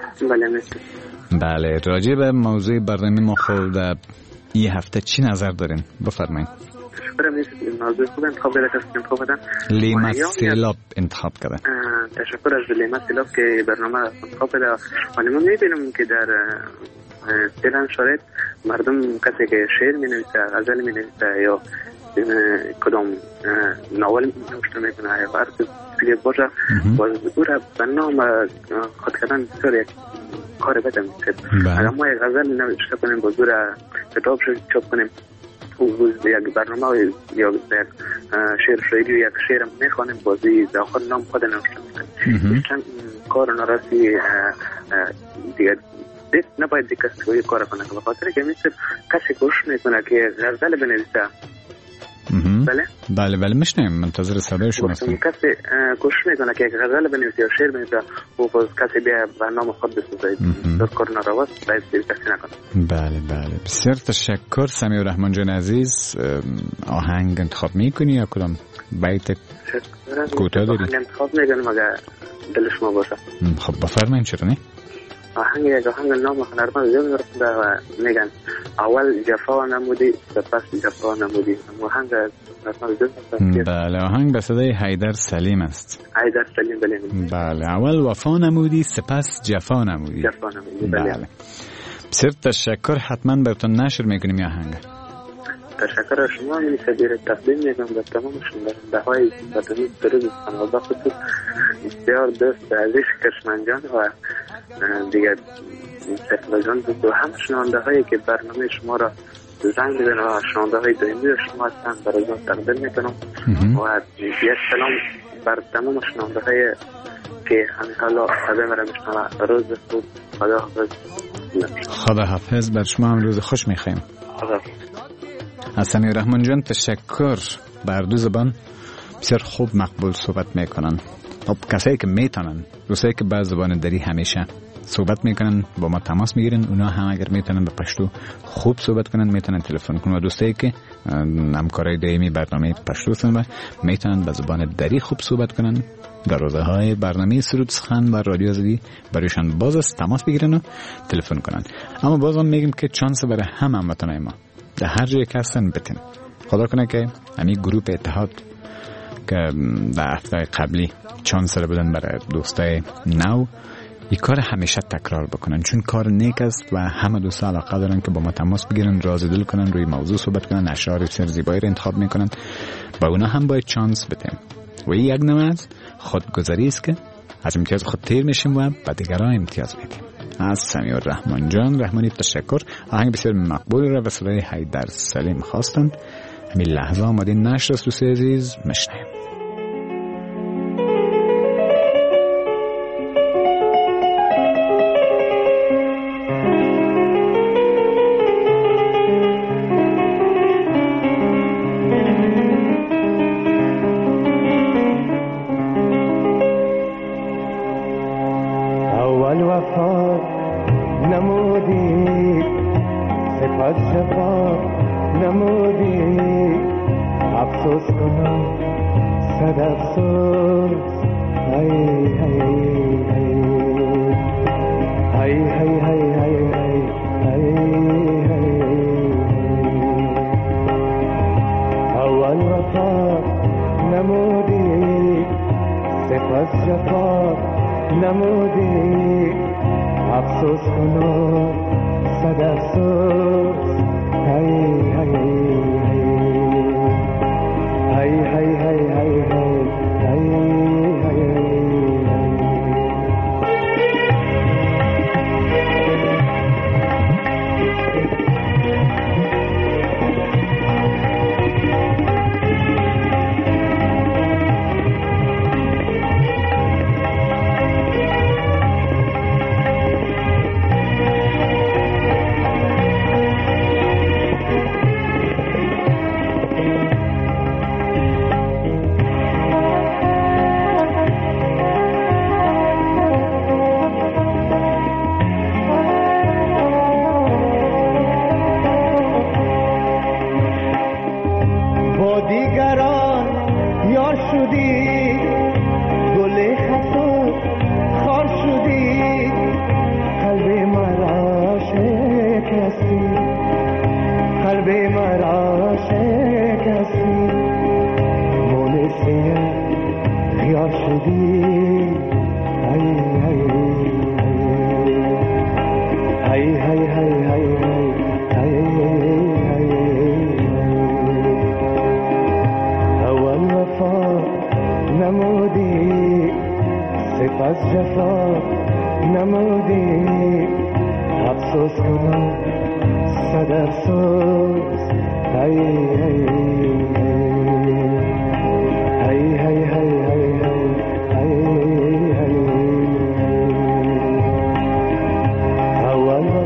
بله راجع به موضوع برنامه ما خود این هفته چی نظر دارین بفرمایید تشکرم موضوع خوب انتخاب کردن لیمت سیلاب انتخاب کردن تشکر از لیمت سیلاب که برنامه انتخاب کرده و ما میبینم که در فعلا شرایط مردم کسی که شعر مینویسه غزل مینویسه یا کدام ناول نوشته میکنه یا هر چیزی باشه باز دور برنامه خود کردن بسیار یک کار بده میشه اگر ما یک غزل نوشته کنیم باز دور کتاب چاپ کنیم یک برنامه یا یک شعر شاعری یا یک شعر میخوانیم بازی داخل نام خود نوشته میکنیم چند کار نارسی دیگه نباید کسی کار کنه به خاطر که مثل کسی کوشش میکنه که غزل بنویسه بله بله میشنیم، منتظر صدای شما هستم. کسی کوشش میکنه که یک غزل بنویسه یا شعر بنویسه و باز کسی بیا برنامه خود بسازه، دور کار نرواست باید کسی نکنه. بله بله، بسیار تشکر سمیع الرحمن جان عزیز. آهنگ انتخاب میکنی یا کدام بیت کوتاه داری؟ آهنگ انتخاب میکنم اگر دل شما باشه. خب بفرمایید. چرا نه؟ آهنگ نام هنرمند زیاد میرسنده و میگن اول جفا نمودی سپس جفا نمودی. آهنگ هنرمند زیاد. بله، آهنگ به صدای حیدر سلیم است. حیدر سلیم بله. بله، اول وفا نمودی سپس جفا نمودی. جفا نمودی بله. بسیار تشکر، حتما براتون نشر میکنیم این آهنگ. تشکر از شما. این سبیر تقدیم میکنم به تمام شنونده های برنامه درود خانواده خصوص بسیار دوست عزیز کشمنجان و دیگر سفلجان و هم شنونده هایی که برنامه شما را زنگ میدن و شنونده های دائمی شما هستن برای من تقدیم میکنم و یک سلام بر تمام شنونده های که همین حالا صدای مرا میشنوند. روز خوب. خدا حافظ. خدا حافظ. بر شما هم روز خوش میخوایم. خدا از سمیع الرحمن جان تشکر. بر دو زبان بسیار خوب مقبول صحبت میکنن. خب کسایی که میتونن، دوستایی که با زبان دری همیشه صحبت میکنن با ما تماس میگیرن، اونا هم اگر میتونن به پشتو خوب صحبت کنن میتونن تلفن کنن. و دوستایی که همکارای دائمی برنامه پشتو هستن میتونن به زبان دری خوب صحبت کنن. در روزهای برنامه سرود سخن و رادیو آزادی برایشان باز است، تماس بگیرن و تلفن کنن. اما بازم میگیم که چانس برای هم هموطنای ما در هر جای که هستن بتن. خدا کنه که همین گروه اتحاد که در هفته قبلی چانس را بدن برای دوستای نو، این کار همیشه تکرار بکنن، چون کار نیک است و همه دوستا علاقه دارن که با ما تماس بگیرن، راز دل کنن، روی موضوع صحبت کنن، اشعار بسیار زیبایی را انتخاب میکنن. با اونا هم باید چانس بدیم. و این یک نوع از خودگذری است که از امتیاز خود تیر میشیم و به دیگران امتیاز میدیم. از سمیع الرحمن جان رحمانی تشکر. آهنگ بسیار مقبول را به صدای حیدر سلیم خواستن. همین لحظه آماده نشر است. دوست عزیز میشنویم.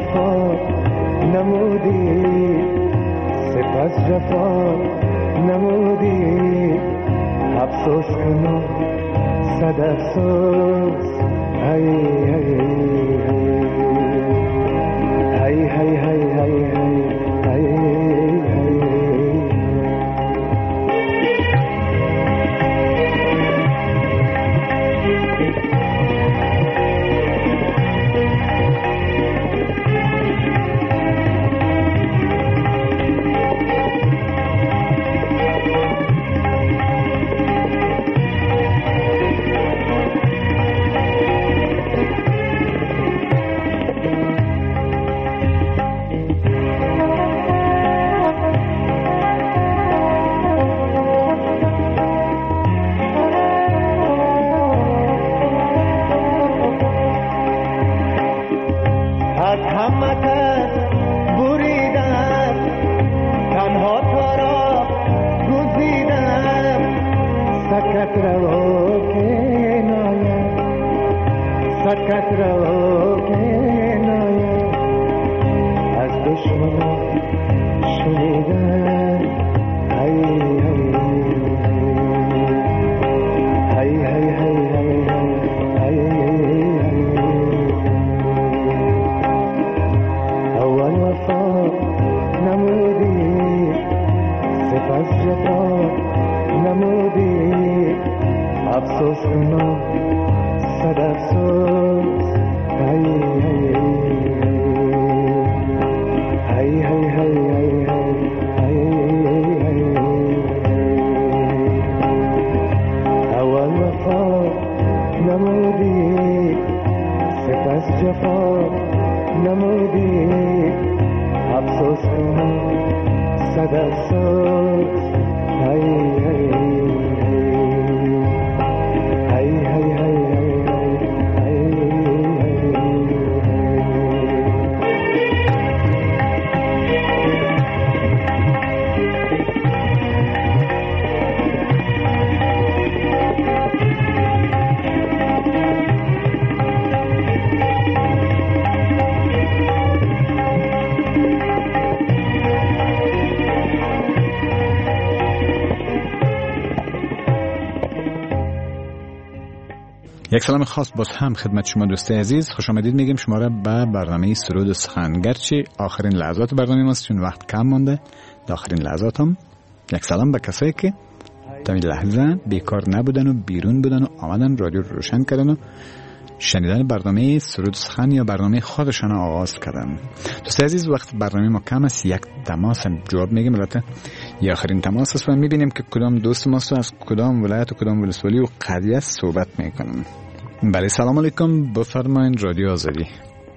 نمودی سپس جفا نمودی کنم صد افسوس هی هی هی هی هی هی یک سلام خاص باز هم خدمت شما دوستای عزیز، خوش آمدید میگیم شما را به برنامه سرود و سخن. گرچه آخرین لحظات برنامه ماست چون وقت کم مونده، آخرین لحظات هم یک سلام به کسایی که تا این لحظه بیکار نبودن و بیرون بودن و آمدن رادیو رو روشن کردن و شنیدن برنامه سرود و سخن یا برنامه خودشان آغاز کردن. دوستای عزیز وقت برنامه ما کم است، یک تماس جواب میگیم، البته یا آخرین تماس است و میبینیم که کدام دوست ما از کدام ولایت و کدام ولسوالی و قریه صحبت میکنن. بله سلام علیکم، بفرمایین رادیو آزادی.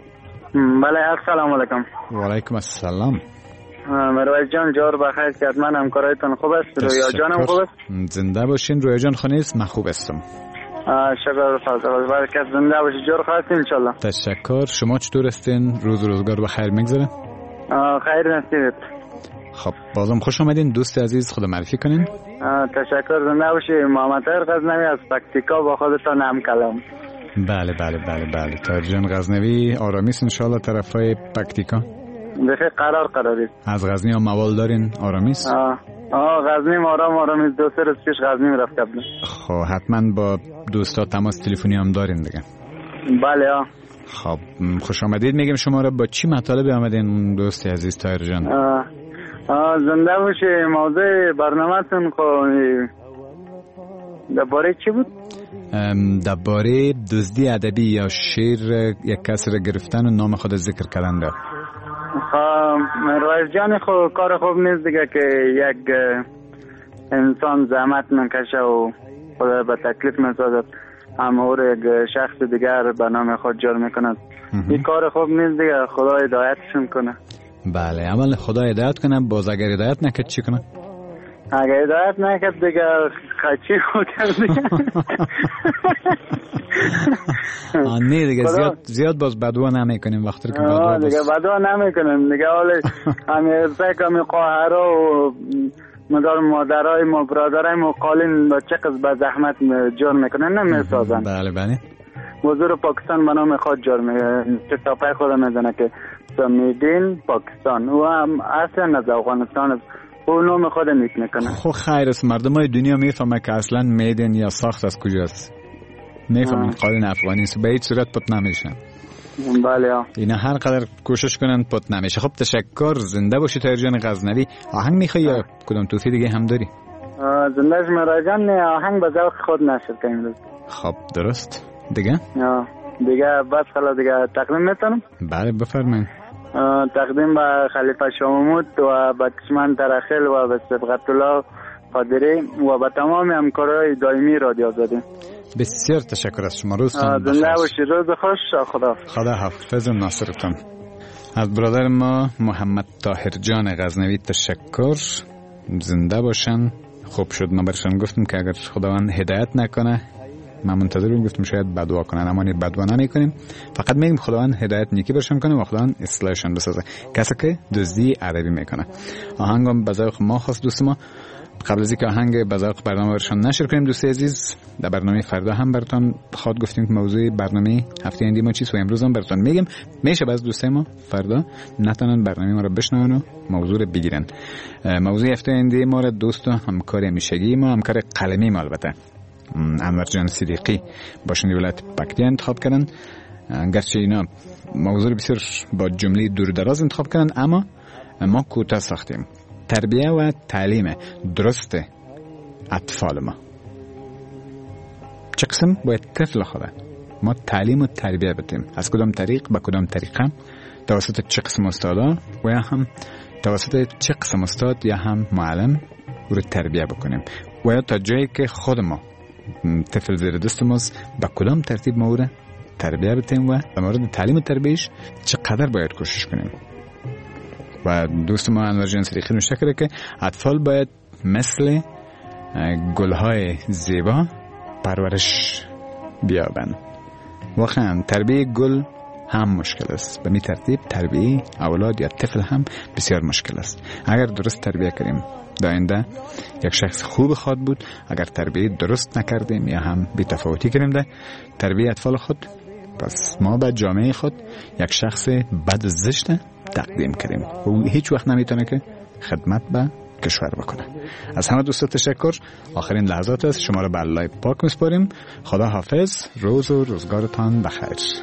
بله السلام علیکم. و علیکم السلام. مرویز جان جور بخیر که حتما همکارایتان خوب است؟ رویا جانم خوب است؟ زنده باشین. رویا جان خانه است، من خوب هستم. شکر فضل برکت، زنده باشی، جور خواستیم انشالله. تشکر. شما چطور هستین؟ روز روزگار بخیر میگذره؟ خیر نصیبت. خب بازم خوش آمدین دوست عزیز، خدا معرفی کنین. تشکر، زنده باشی. محمد طاهر غزنوی از پکتیکا با خودتان هم کلام. بله بله بله بله. طاهر جان غزنوی آرامیس انشالله طرفای پکتیکا. بخیر قرارید. از غزنی هم موال دارین آرامیس؟ غزنی آرامیس، دو سه روز پیش غزنی رفتم. خب حتما با دوستا تماس تلفنی هم دارین دیگه؟ بله خب خوش آمدید میگیم شما را. با چی مطالبی آمدین دوست عزیز طاهر جان؟ زنده باشی. موضوع برنامه‌تون درباره چی بود؟ درباره دزدی ادبی یا شعر یک کس را گرفتن و نام خود ذکر کردن. ده رئیس جان کار خوب نیست دیگه که یک انسان زحمت میکشه و خدا به تکلیف میسازد امور یک شخص دیگر به نام خود جار میکند. این کار خوب نیست دیگه، خدا هدایتشون کنه. بله اول خدا هدایت کنه، باز اگر هدایت نکرد چی کنه؟ اگر هدایت نکرد دیگه خچی خود کرد دیگه. نه دیگه زیاد باز بدوا نمیکنیم وقتی که دیگه بدوا نمیکنیم دیگه. حالا همین فکر قاهرا و مادرای ما برادرای ما قالین با چقدر به زحمت جار میکنن نمیسازن. بله بله. وزیر پاکستان به نام خود جار میکنه، کتابای خود میزنه که میدین پاکستان و هم اصلا از افغانستان است. او نام خود نیک میکنه. خب خیر است، مردم های دنیا میفهمه که اصلا میدن یا ساخت از کجاست، میفهمن قالین افغانی است، به هیچ صورت پت نمیشن. بله. اینا هر قدر کوشش کنن پت نمیشه. خب تشکر، زنده باشی طاهر جان غزنوی. آهنگ میخوای یا کدام توفی دیگه هم داری؟ زندهش مراجعان آهنگ به ذوق خود نشد که امروز. خب درست. دیگه بس خلاص دیگه تقدیم میتونم؟ بله بفرمایید. تقدیم به خلیفه شاممود و به دشمن ترخیل و به صبغت الله قادری و به تمام همکارای دائمی رادیو آزادی. بسیار تشکر از شما. روزتون بخیر. زنده باشید. روز خوش. خدا حافظ و ناصرتان. از برادر ما محمد طاهر جان غزنوی تشکر. زنده باشن. خوب شد ما برشان گفتم که اگر خداوند هدایت نکنه، ما منتظر بودیم گفتم شاید بددعا کنن، اما نه بددعا نمیکنیم، فقط میگیم خداوند هدایت نیکی برشان کنه و خداوند اصلاحشان بسازه. کسی که دزدی عربی میکنه. آهنگم به ذوق ما خاص دوست ما. قبل از اینکه آهنگ به ذوق برنامه برشان نشر کنیم دوست عزیز، در برنامه فردا هم براتون خود گفتیم که موضوع برنامه هفته آینده ما چیست و امروز هم براتون میگیم. میشه باز دوستای ما فردا نتونن برنامه ما رو بشنون و موضوع رو بگیرن. موضوع هفته آینده ما رو دوست و همکار همیشگی ما، همکار قلمی ما البته انور جان صدیقی باشن ولایت پکتیا انتخاب کردن. گرچه اینا موضوع بسیار با جمله دور دراز انتخاب کردن، اما ما کوتاه ساختیم. تربیه و تعلیم درست اطفال ما چه قسم باید طفل خوده ما تعلیم و تربیه بدیم، از کدام طریق به کدام طریقه، توسط چه قسم استادا و یا هم توسط چه قسم استاد یا هم معلم رو تربیه بکنیم و یا تا جایی که خود ما طفل زیر دست ماست به کدام ترتیب ما رو تربیه بدیم و در مورد تعلیم و تربیهش چقدر باید کوشش کنیم. و دوست ما انور جان صدیقی نوشته کرده که اطفال باید مثل گلهای زیبا پرورش بیابند. واقعا تربیه گل هم مشکل است، به می ترتیب تربیه اولاد یا طفل هم بسیار مشکل است. اگر درست تربیه کنیم داینده یک شخص خوب خواهد بود. اگر تربیه درست نکردیم یا هم بی تفاوتی کردیم ده تربیه اطفال خود، پس ما به جامعه خود یک شخص بد زشت تقدیم کردیم و هیچ وقت نمیتونه که خدمت به کشور بکنه. از همه دوستا تشکر. آخرین لحظات است، شما را به الله پاک میسپاریم. خدا حافظ. روز و روزگارتان بخیر.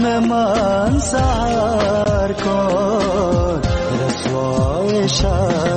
من سر کن رسوای شهر